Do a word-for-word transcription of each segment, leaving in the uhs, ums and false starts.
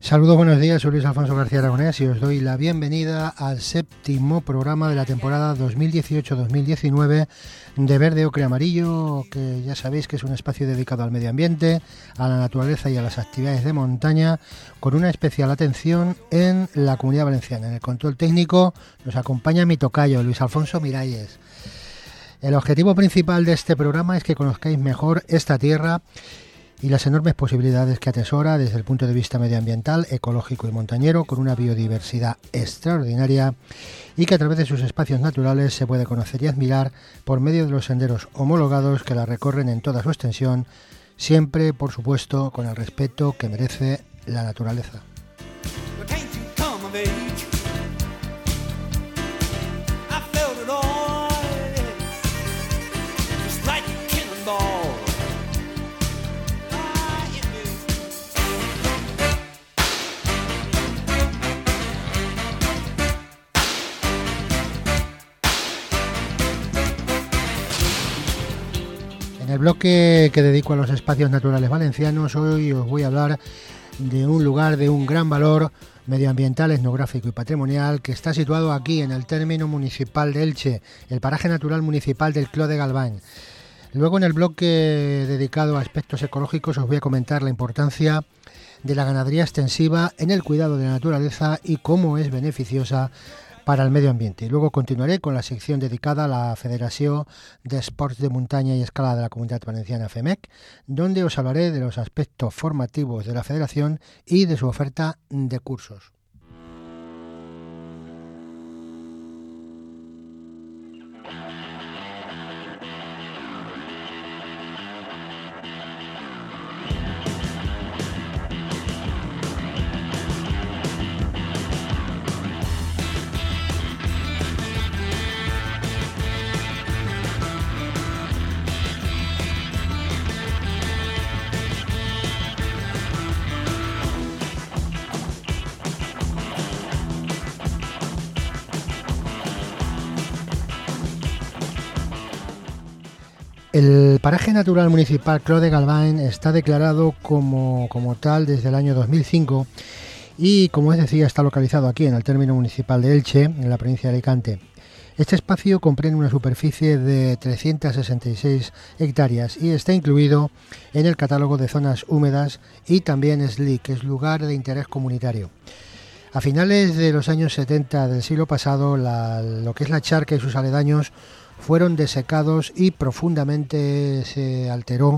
Saludos, buenos días, soy Luis Alfonso García Aragonés y os doy la bienvenida al séptimo programa de la temporada dos mil dieciocho dos mil diecinueve de Verde Ocre Amarillo, que ya sabéis que es un espacio dedicado al medio ambiente, a la naturaleza y a las actividades de montaña, con una especial atención en la Comunidad Valenciana. En el control técnico nos acompaña mi tocayo, Luis Alfonso Miralles. El objetivo principal de este programa es que conozcáis mejor esta tierra y las enormes posibilidades que atesora desde el punto de vista medioambiental, ecológico y montañero, con una biodiversidad extraordinaria y que a través de sus espacios naturales se puede conocer y admirar por medio de los senderos homologados que la recorren en toda su extensión, siempre, por supuesto, con el respeto que merece la naturaleza. En el bloque que dedico a los espacios naturales valencianos, hoy os voy a hablar de un lugar de un gran valor medioambiental, etnográfico y patrimonial que está situado aquí en el término municipal de Elche, el paraje natural municipal del Clos de Galván. Luego, en el bloque dedicado a aspectos ecológicos, os voy a comentar la importancia de la ganadería extensiva en el cuidado de la naturaleza y cómo es beneficiosa para el medio ambiente. Y luego continuaré con la sección dedicada a la Federación de Esports de Montaña y Escalada de la Comunidad Valenciana, FEMEC, donde os hablaré de los aspectos formativos de la federación y de su oferta de cursos. El paraje natural municipal Clos de Galván está declarado como, como tal desde el año dos mil cinco y, como os decía, está localizado aquí en el término municipal de Elche, en la provincia de Alicante. Este espacio comprende una superficie de trescientas sesenta y seis hectáreas y está incluido en el catálogo de zonas húmedas y también S L I, que es lugar de interés comunitario. A finales de los años setenta del siglo pasado, la, lo que es la charca y sus aledaños fueron desecados y profundamente se alteró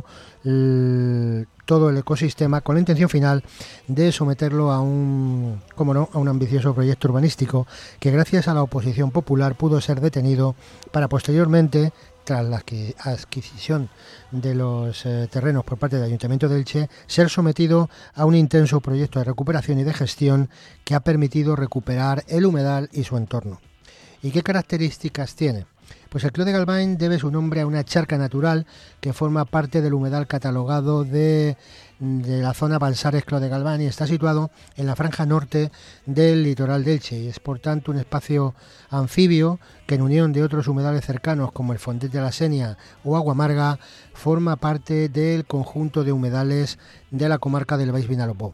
el, todo el ecosistema con la intención final de someterlo a un, como no, a un ambicioso proyecto urbanístico que, gracias a la oposición popular, pudo ser detenido para posteriormente, tras la adquisición de los eh, terrenos por parte del Ayuntamiento de Elche, ser sometido a un intenso proyecto de recuperación y de gestión que ha permitido recuperar el humedal y su entorno. ¿Y qué características tiene? Pues el Clos de Galván debe su nombre a una charca natural que forma parte del humedal catalogado de, de la zona Balsares Clos de Galván y está situado en la franja norte del litoral de Elche y es por tanto un espacio anfibio que, en unión de otros humedales cercanos como el Fondet de la Senia o Agua Amarga, forma parte del conjunto de humedales de la comarca del Baix Vinalopó.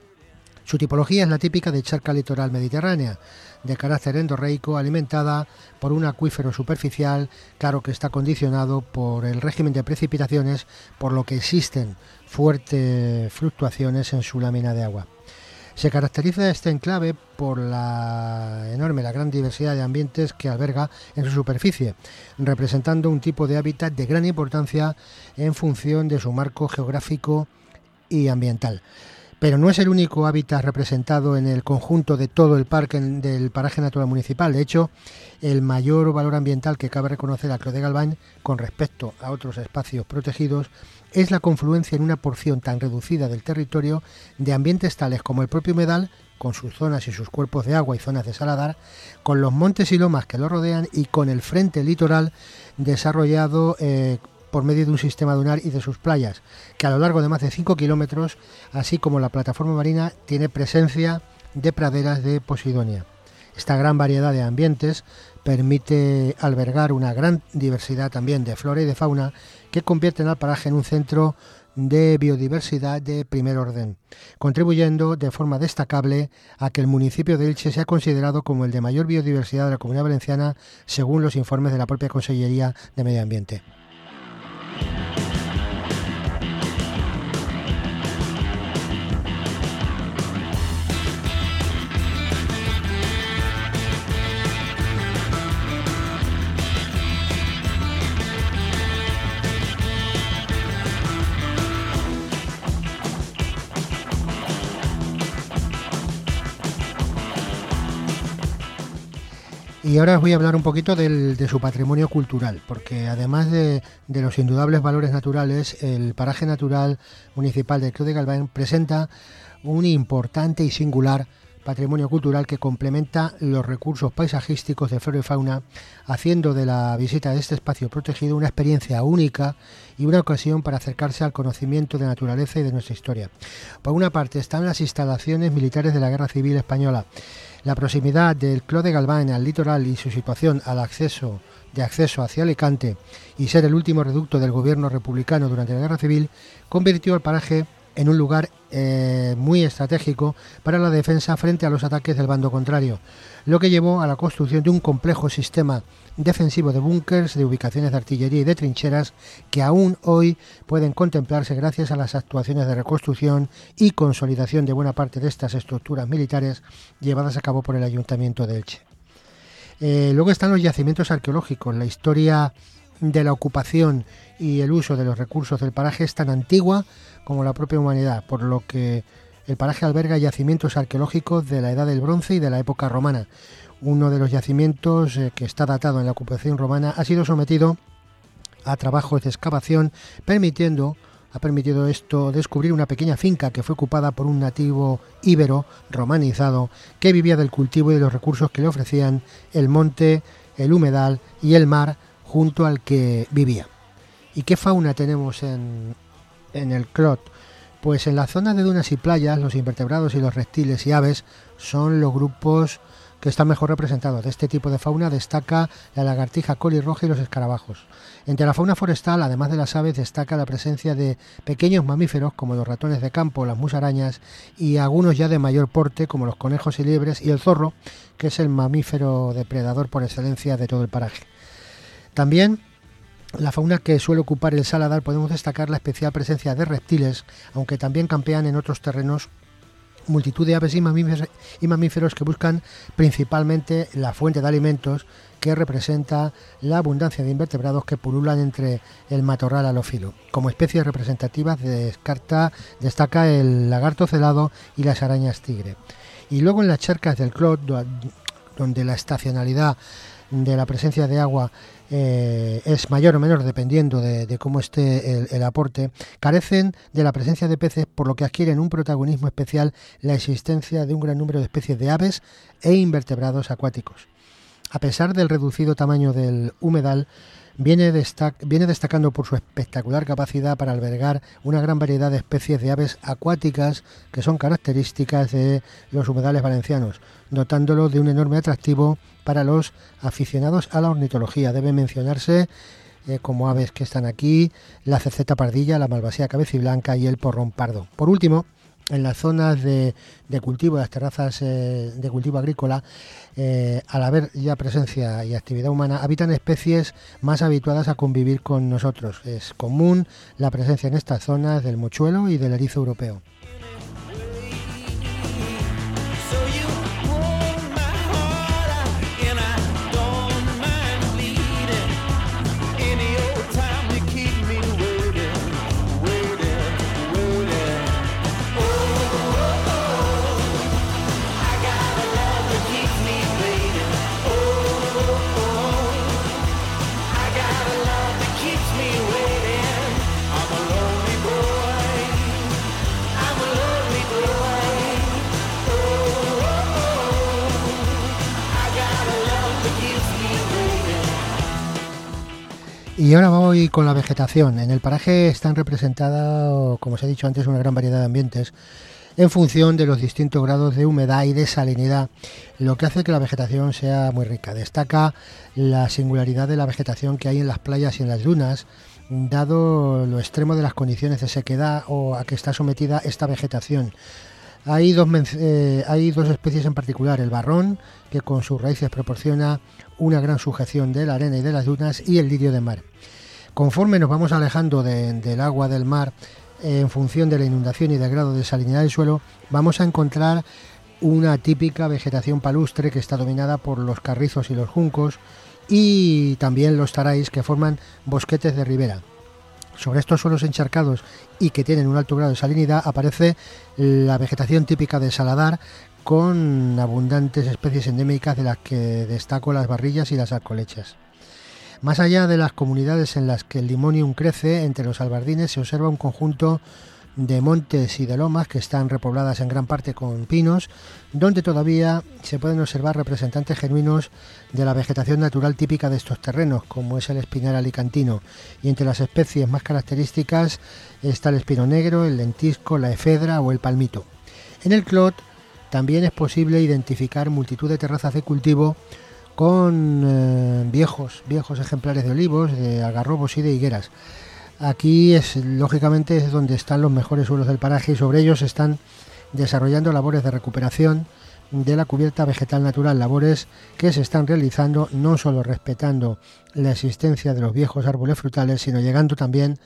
Su tipología es la típica de charca litoral mediterránea, de carácter endorreico, alimentada por un acuífero superficial, claro que está condicionado por el régimen de precipitaciones, por lo que existen fuertes fluctuaciones en su lámina de agua. Se caracteriza este enclave por la enorme, la gran diversidad de ambientes que alberga en su superficie, representando un tipo de hábitat de gran importancia en función de su marco geográfico y ambiental. Pero no es el único hábitat representado en el conjunto de todo el parque del paraje natural municipal. De hecho, el mayor valor ambiental que cabe reconocer a Clos de Galván con respecto a otros espacios protegidos es la confluencia en una porción tan reducida del territorio de ambientes tales como el propio humedal, con sus zonas y sus cuerpos de agua y zonas de saladar, con los montes y lomas que lo rodean y con el frente litoral desarrollado eh, por medio de un sistema dunar y de sus playas, que a lo largo de más de cinco kilómetros, así como la plataforma marina, tiene presencia de praderas de Posidonia. Esta gran variedad de ambientes permite albergar una gran diversidad también de flora y de fauna que convierten al paraje en un centro de biodiversidad de primer orden, contribuyendo de forma destacable a que el municipio de Elche sea considerado como el de mayor biodiversidad de la Comunidad Valenciana según los informes de la propia Consellería de Medio Ambiente. Y ahora os voy a hablar un poquito del, de su patrimonio cultural, porque además de, de los indudables valores naturales, el paraje natural municipal del Clos de Galván presenta un importante y singular patrimonio cultural que complementa los recursos paisajísticos de flora y fauna, haciendo de la visita de este espacio protegido una experiencia única y una ocasión para acercarse al conocimiento de naturaleza y de nuestra historia. Por una parte están las instalaciones militares de la Guerra Civil Española. La proximidad del Clos de Galván al litoral y su situación al acceso de acceso hacia Alicante y ser el último reducto del gobierno republicano durante la Guerra Civil convirtió al paraje en un lugar eh, muy estratégico para la defensa frente a los ataques del bando contrario, lo que llevó a la construcción de un complejo sistema defensivo de búnkers, de ubicaciones de artillería y de trincheras que aún hoy pueden contemplarse gracias a las actuaciones de reconstrucción y consolidación de buena parte de estas estructuras militares llevadas a cabo por el Ayuntamiento de Elche. Eh, luego están los yacimientos arqueológicos. La historia de la ocupación y el uso de los recursos del paraje es tan antigua como la propia humanidad, por lo que el paraje alberga yacimientos arqueológicos de la Edad del Bronce y de la época romana. Uno de los yacimientos eh, que está datado en la ocupación romana ha sido sometido a trabajos de excavación, permitiendo, ha permitido esto descubrir una pequeña finca que fue ocupada por un nativo íbero romanizado que vivía del cultivo y de los recursos que le ofrecían el monte, el humedal y el mar junto al que vivía. ¿Y qué fauna tenemos en, en el Clot? Pues en la zona de dunas y playas, los invertebrados y los reptiles y aves son los grupos que están mejor representados. De este tipo de fauna destaca la lagartija colirroja y los escarabajos. Entre la fauna forestal, además de las aves, destaca la presencia de pequeños mamíferos como los ratones de campo, las musarañas y algunos ya de mayor porte como los conejos y liebres y el zorro, que es el mamífero depredador por excelencia de todo el paraje. También la fauna que suele ocupar el Saladar podemos destacar la especial presencia de reptiles, aunque también campean en otros terrenos multitud de aves y mamíferos, y mamíferos que buscan principalmente la fuente de alimentos que representa la abundancia de invertebrados que pululan entre el matorral halófilo. Como especies representativas descarta, destaca el lagarto celado y las arañas tigre. Y luego en las charcas del Clot, donde la estacionalidad de la presencia de agua eh, es mayor o menor dependiendo de, de cómo esté el, el aporte, carecen de la presencia de peces, por lo que adquieren un protagonismo especial la existencia de un gran número de especies de aves e invertebrados acuáticos. A pesar del reducido tamaño del humedal, viene, destac- viene destacando por su espectacular capacidad para albergar una gran variedad de especies de aves acuáticas que son características de los humedales valencianos, dotándolo de un enorme atractivo para los aficionados a la ornitología. Debe mencionarse eh, como aves que están aquí la cerceta pardilla, la malvasía cabeciblanca y el porrón pardo. Por último, en las zonas de, de cultivo, las terrazas eh, de cultivo agrícola, eh, al haber ya presencia y actividad humana, habitan especies más habituadas a convivir con nosotros. Es común la presencia en estas zonas del mochuelo y del erizo europeo. Y ahora voy con la vegetación. En el paraje están representadas, como os he dicho antes, una gran variedad de ambientes en función de los distintos grados de humedad y de salinidad, lo que hace que la vegetación sea muy rica. Destaca la singularidad de la vegetación que hay en las playas y en las dunas, dado lo extremo de las condiciones de sequedad o a que está sometida esta vegetación. Hay dos, eh, hay dos especies en particular, el barrón, que con sus raíces proporciona una gran sujeción de la arena y de las dunas, y el lirio de mar. Conforme nos vamos alejando de, del agua del mar, eh, en función de la inundación y del grado de salinidad del suelo, vamos a encontrar una típica vegetación palustre que está dominada por los carrizos y los juncos, y también los taráis, que forman bosquetes de ribera. Sobre estos suelos encharcados y que tienen un alto grado de salinidad aparece la vegetación típica de saladar, con abundantes especies endémicas, de las que destaco las barrillas y las alcolechas. Más allá de las comunidades en las que el limonium crece, entre los albardines se observa un conjunto de montes y de lomas que están repobladas en gran parte con pinos, donde todavía se pueden observar representantes genuinos de la vegetación natural típica de estos terrenos, como es el espinar alicantino, y entre las especies más características está el espino negro, el lentisco, la efedra o el palmito. En el Clot también es posible identificar multitud de terrazas de cultivo con eh, viejos, viejos ejemplares de olivos, de algarrobos y de higueras. Aquí es lógicamente es donde están los mejores suelos del paraje, y sobre ellos se están desarrollando labores de recuperación de la cubierta vegetal natural, labores que se están realizando no solo respetando la existencia de los viejos árboles frutales, sino llegando también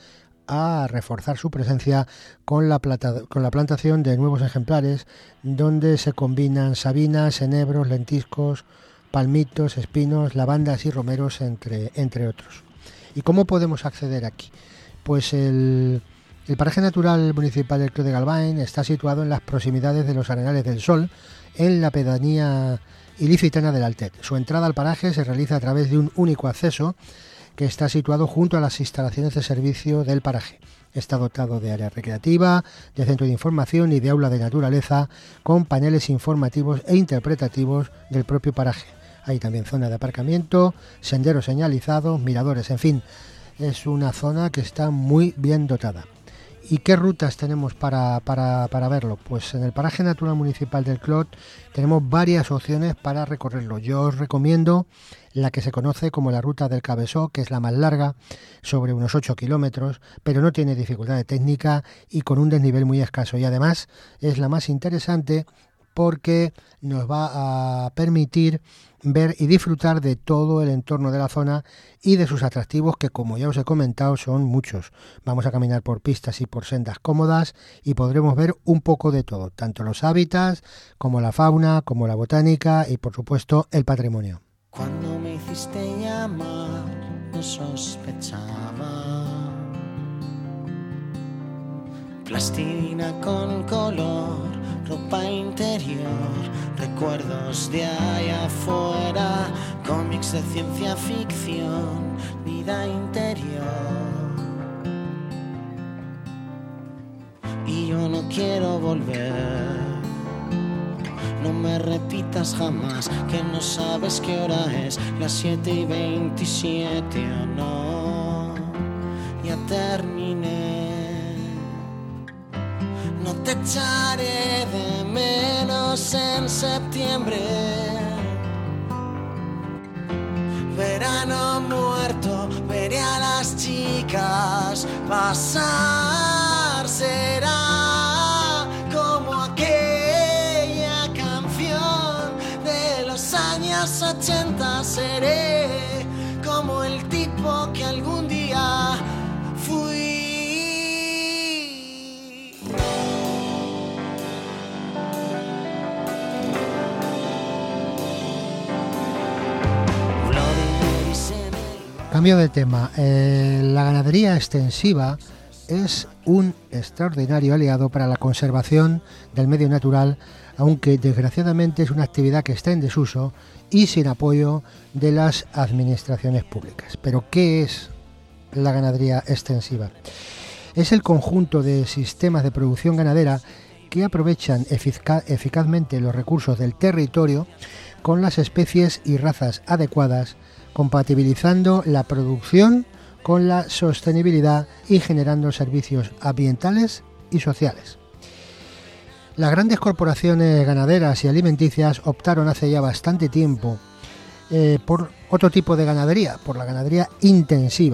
a reforzar su presencia con la, plata, con la plantación de nuevos ejemplares, donde se combinan sabinas, enebros, lentiscos, palmitos, espinos, lavandas y romeros, entre, entre otros. ¿Y cómo podemos acceder aquí? Pues el, el paraje natural municipal del Clot de Galván está situado en las proximidades de los Arenales del Sol, en la pedanía ilicitana del Altet. Su entrada al paraje se realiza a través de un único acceso que está situado junto a las instalaciones de servicio del paraje. Está dotado de área recreativa, de centro de información y de aula de naturaleza, con paneles informativos e interpretativos del propio paraje. Hay también zona de aparcamiento, senderos señalizados, miradores, en fin, es una zona que está muy bien dotada. ¿Y qué rutas tenemos para, para, para verlo? Pues en el paraje natural municipal del Clot tenemos varias opciones para recorrerlo. Yo os recomiendo la que se conoce como la ruta del Cabeçó, que es la más larga, sobre unos ocho kilómetros, pero no tiene dificultad de técnica y con un desnivel muy escaso. Y además es la más interesante porque nos va a permitir ver y disfrutar de todo el entorno de la zona y de sus atractivos, que, como ya os he comentado, son muchos. Vamos a caminar por pistas y por sendas cómodas y podremos ver un poco de todo, tanto los hábitats como la fauna, como la botánica y, por supuesto, el patrimonio. Cuando me hiciste llamar, no sospechaba. Plastilina con color, ropa interior, recuerdos de allá afuera, cómics de ciencia ficción, vida interior. Y yo no quiero volver, no me repitas jamás que no sabes qué hora es, las siete y veintisiete o no, ya terminé. No te echaré de menos en septiembre. Verano muerto, veré a las chicas pasar. Será como aquella canción de los años ochenta. Seré como el tipo que algún día fui. Cambio de tema. Eh, la ganadería extensiva es un extraordinario aliado para la conservación del medio natural, aunque desgraciadamente es una actividad que está en desuso y sin apoyo de las administraciones públicas. Pero ¿qué es la ganadería extensiva? Es el conjunto de sistemas de producción ganadera que aprovechan efic- eficazmente los recursos del territorio con las especies y razas adecuadas, compatibilizando la producción con la sostenibilidad y generando servicios ambientales y sociales. Las grandes corporaciones ganaderas y alimenticias optaron hace ya bastante tiempo eh, por otro tipo de ganadería, por la ganadería intensiva,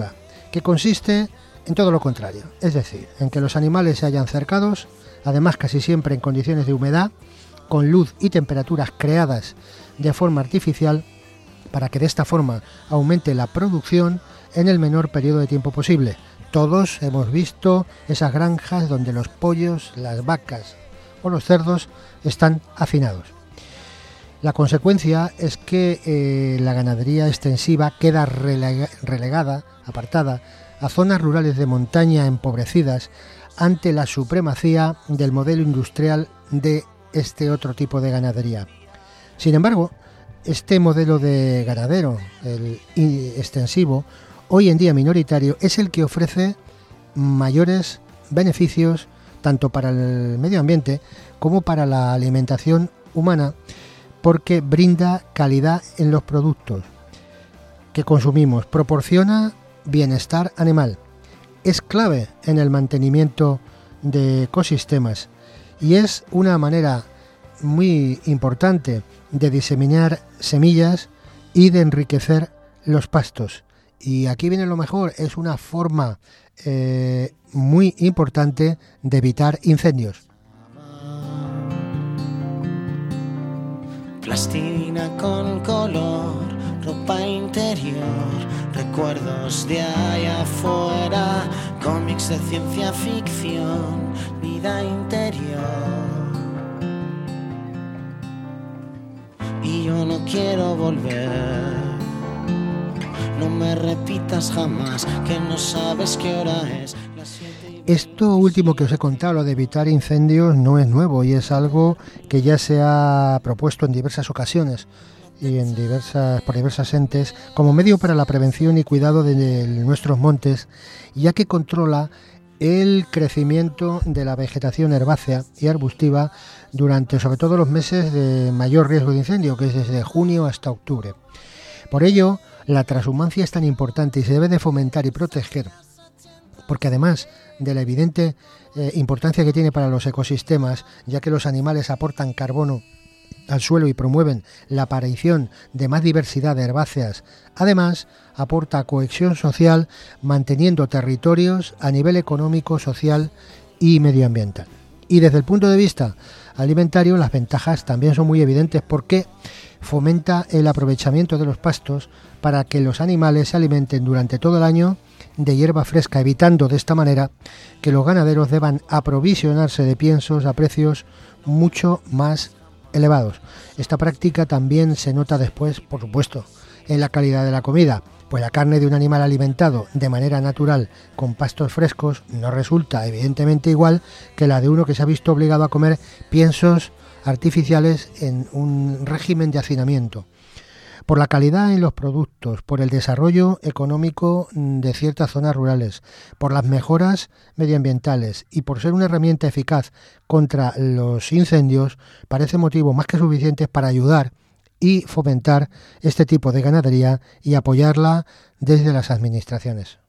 que consiste en todo lo contrario, es decir, en que los animales se hallan cercados, además casi siempre en condiciones de humedad, con luz y temperaturas creadas de forma artificial, para que de esta forma aumente la producción en el menor periodo de tiempo posible. Todos hemos visto esas granjas donde los pollos, las vacas o los cerdos están hacinados. La consecuencia es que eh, la ganadería extensiva queda relega, relegada, apartada, a zonas rurales de montaña empobrecidas ante la supremacía del modelo industrial de este otro tipo de ganadería. Sin embargo, este modelo de ganadero, el extensivo, hoy en día minoritario, es el que ofrece mayores beneficios tanto para el medio ambiente como para la alimentación humana, porque brinda calidad en los productos que consumimos, proporciona bienestar animal, es clave en el mantenimiento de ecosistemas y es una manera muy importante de diseminar semillas y de enriquecer los pastos. Y aquí viene lo mejor, es una forma eh, muy importante de evitar incendios. Plastilina con color, ropa interior, recuerdos de allá afuera, cómics de ciencia ficción, vida interior. Y yo no quiero volver, no me repitas jamás que no sabes qué hora es. Esto último que os he contado, lo de evitar incendios, no es nuevo y es algo que ya se ha propuesto en diversas ocasiones y en diversas, por diversas entes como medio para la prevención y cuidado de, de nuestros montes, ya que controla el crecimiento de la vegetación herbácea y arbustiva durante sobre todo los meses de mayor riesgo de incendio, que es desde junio hasta octubre. Por ello, la transhumancia es tan importante y se debe de fomentar y proteger, porque además de la evidente eh, importancia que tiene para los ecosistemas, ya que los animales aportan carbono al suelo y promueven la aparición de más diversidad de herbáceas, además aporta cohesión social manteniendo territorios a nivel económico, social y medioambiental. Y desde el punto de vista alimentario, las ventajas también son muy evidentes porque fomenta el aprovechamiento de los pastos para que los animales se alimenten durante todo el año de hierba fresca, evitando de esta manera que los ganaderos deban aprovisionarse de piensos a precios mucho más elevados. Esta práctica también se nota después, por supuesto, en la calidad de la comida, pues la carne de un animal alimentado de manera natural con pastos frescos no resulta evidentemente igual que la de uno que se ha visto obligado a comer piensos artificiales en un régimen de hacinamiento. Por la calidad en los productos, por el desarrollo económico de ciertas zonas rurales, por las mejoras medioambientales y por ser una herramienta eficaz contra los incendios, parece motivo más que suficiente para ayudar y fomentar este tipo de ganadería y apoyarla desde las administraciones.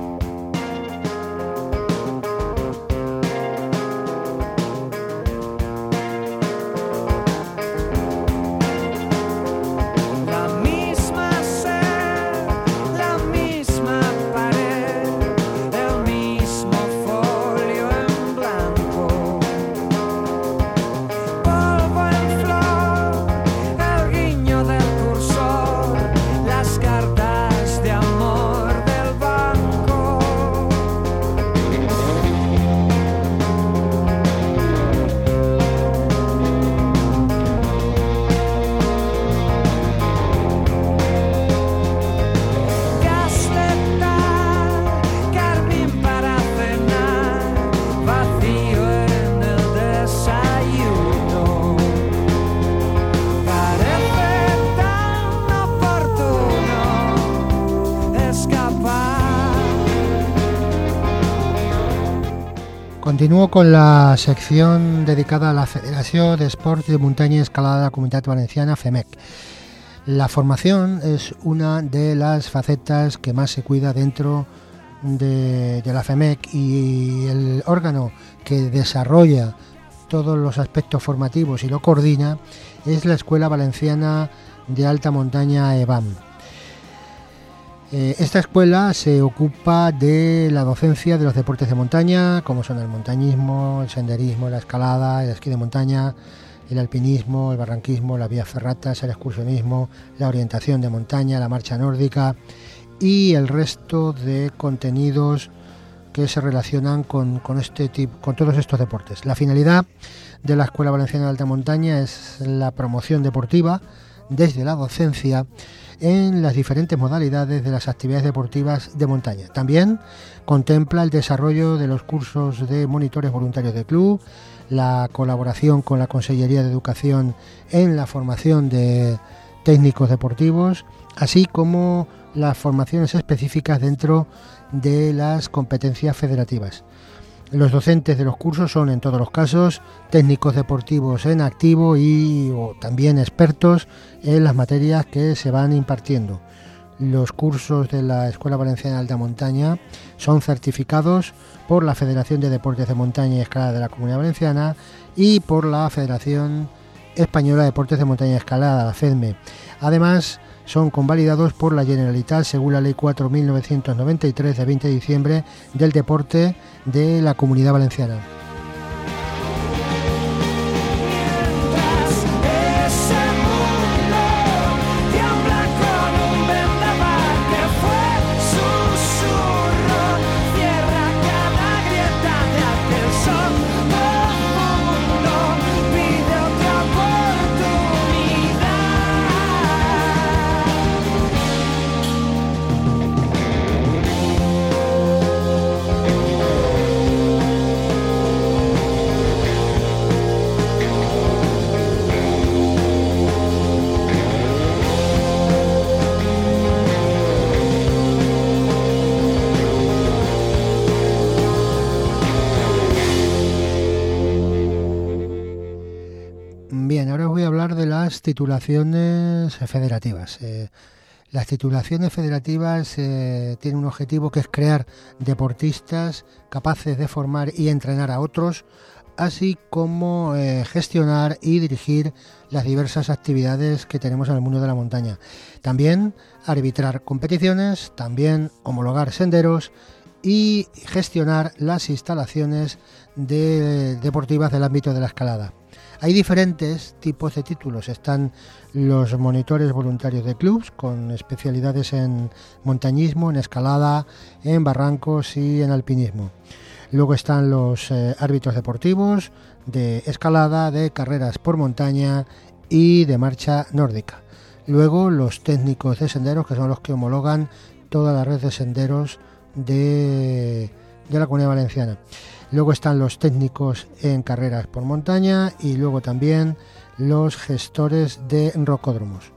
Continúo con la sección dedicada a la Federació d'Esports de Muntanya i Escalada de la Comunitat Valenciana, FEMEC. La formación es una de las facetas que más se cuida dentro de, de la FEMEC y el órgano que desarrolla todos los aspectos formativos y lo coordina es la Escuela Valenciana de Alta Montaña, EVAM. Eh, esta escuela se ocupa de la docencia de los deportes de montaña, como son el montañismo, el senderismo, la escalada, el esquí de montaña, el alpinismo, el barranquismo, las vías ferratas, el excursionismo, la orientación de montaña, la marcha nórdica y el resto de contenidos que se relacionan con, con, este tipo, con todos estos deportes. La finalidad de la Escuela Valenciana de Alta Montaña es la promoción deportiva desde la docencia en las diferentes modalidades de las actividades deportivas de montaña. También contempla el desarrollo de los cursos de monitores voluntarios de club, la colaboración con la Consellería de Educación en la formación de técnicos deportivos, así como las formaciones específicas dentro de las competencias federativas. Los docentes de los cursos son, en todos los casos, técnicos deportivos en activo y o también expertos en las materias que se van impartiendo. Los cursos de la Escuela Valenciana de Alta Montaña son certificados por la Federación de Deportes de Montaña y Escalada de la Comunidad Valenciana y por la Federación Española de Deportes de Montaña y Escalada, la FEDME. Además, son convalidados por la Generalitat según la Ley cuatro mil novecientos noventa y tres de veinte de diciembre del deporte de la Comunidad Valenciana. Bien, ahora os voy a hablar de las titulaciones federativas. Eh, las titulaciones federativas eh, tienen un objetivo que es crear deportistas capaces de formar y entrenar a otros, así como eh, gestionar y dirigir las diversas actividades que tenemos en el mundo de la montaña. También arbitrar competiciones, también homologar senderos y gestionar las instalaciones de, deportivas del ámbito de la escalada. Hay diferentes tipos de títulos. Están los monitores voluntarios de clubs con especialidades en montañismo, en escalada, en barrancos y en alpinismo. Luego están los eh, árbitros deportivos de escalada, de carreras por montaña y de marcha nórdica. Luego los técnicos de senderos, que son los que homologan toda la red de senderos de, de la Comunidad Valenciana. Luego están los técnicos en carreras por montaña y luego también los gestores de rocódromos.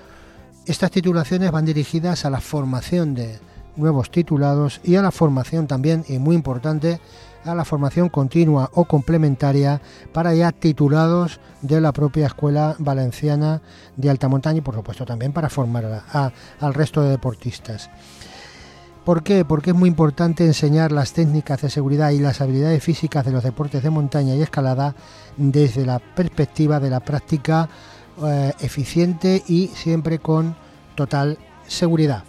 Estas titulaciones van dirigidas a la formación de nuevos titulados y a la formación también, y muy importante, a la formación continua o complementaria para ya titulados de la propia Escuela Valenciana de Alta Montaña y por supuesto también para formar a, a, al resto de deportistas. ¿Por qué? Porque es muy importante enseñar las técnicas de seguridad y las habilidades físicas de los deportes de montaña y escalada desde la perspectiva de la práctica eh, eficiente y siempre con total seguridad.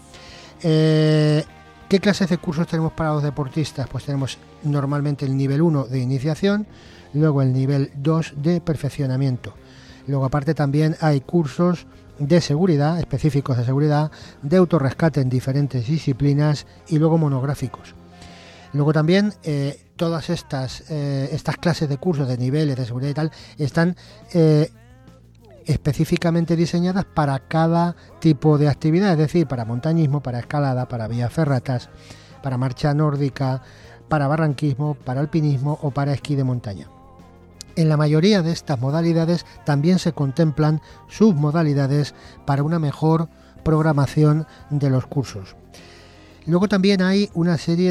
Eh, ¿Qué clases de cursos tenemos para los deportistas? Pues tenemos normalmente el nivel uno de iniciación, luego el nivel dos de perfeccionamiento. Luego aparte también hay cursos de seguridad, específicos de seguridad, de autorrescate en diferentes disciplinas y luego monográficos. Luego también eh, todas estas, eh, estas clases de cursos de niveles de seguridad y tal están eh, específicamente diseñadas para cada tipo de actividad, es decir, para montañismo, para escalada, para vías ferratas, para marcha nórdica, para barranquismo, para alpinismo o para esquí de montaña. En la mayoría de estas modalidades también se contemplan submodalidades para una mejor programación de los cursos. Luego también hay una serie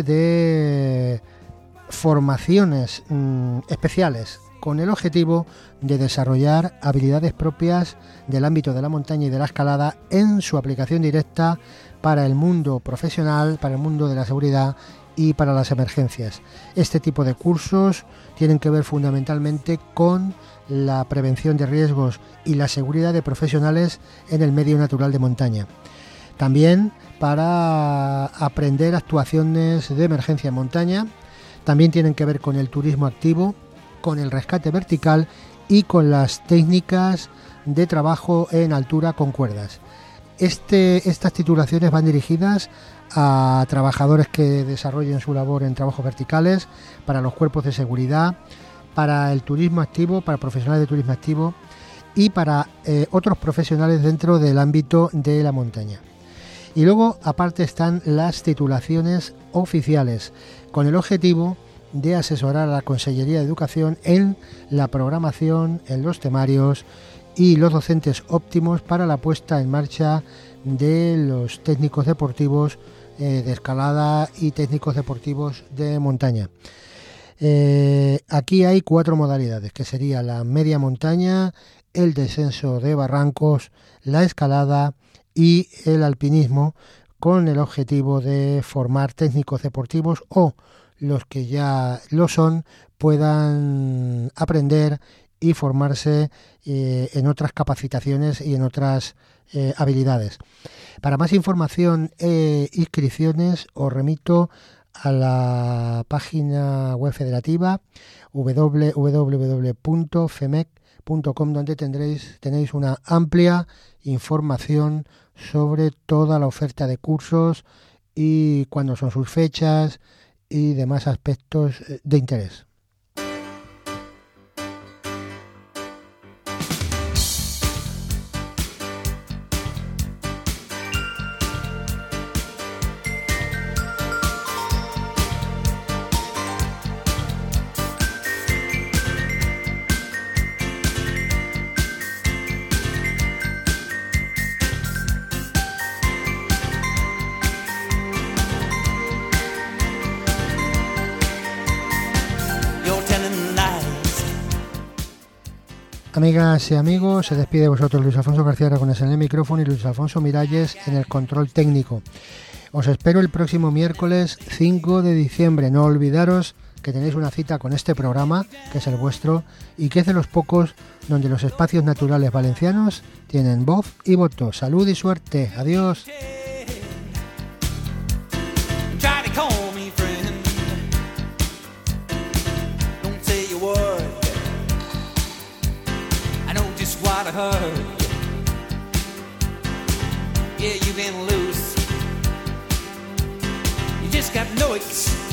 de formaciones mmm, especiales con el objetivo de desarrollar habilidades propias del ámbito de la montaña y de la escalada en su aplicación directa para el mundo profesional, para el mundo de la seguridad y para las emergencias. Este tipo de cursos tienen que ver fundamentalmente con la prevención de riesgos y la seguridad de profesionales en el medio natural de montaña. También para aprender actuaciones de emergencia en montaña. También tienen que ver con el turismo activo, con el rescate vertical y con las técnicas de trabajo en altura con cuerdas. Este, estas titulaciones van dirigidas a trabajadores que desarrollen su labor en trabajos verticales, para los cuerpos de seguridad, para el turismo activo, para profesionales de turismo activo y para eh, otros profesionales dentro del ámbito de la montaña. Y luego, aparte, están las titulaciones oficiales, con el objetivo de asesorar a la Consellería de Educación en la programación, en los temarios y los docentes óptimos para la puesta en marcha de los técnicos deportivos eh, de escalada y técnicos deportivos de montaña. Eh, aquí hay cuatro modalidades, que sería la media montaña, el descenso de barrancos, la escalada y el alpinismo, con el objetivo de formar técnicos deportivos o los que ya lo son puedan aprender y formarse eh, en otras capacitaciones y en otras eh, habilidades. Para más información e inscripciones os remito a la página web federativa doble u doble u doble u punto femec punto com, donde tendréis tenéis una amplia información sobre toda la oferta de cursos y cuándo son sus fechas y demás aspectos de interés. Amigas y amigos, se despide de vosotros Luis Alfonso García Aragonés en el micrófono y Luis Alfonso Miralles en el control técnico. Os espero el próximo miércoles cinco de diciembre. No olvidaros que tenéis una cita con este programa, que es el vuestro, y que es de los pocos donde los espacios naturales valencianos tienen voz y voto. Salud y suerte. Adiós. What I heard. Yeah, you've been loose. You just got no excuse.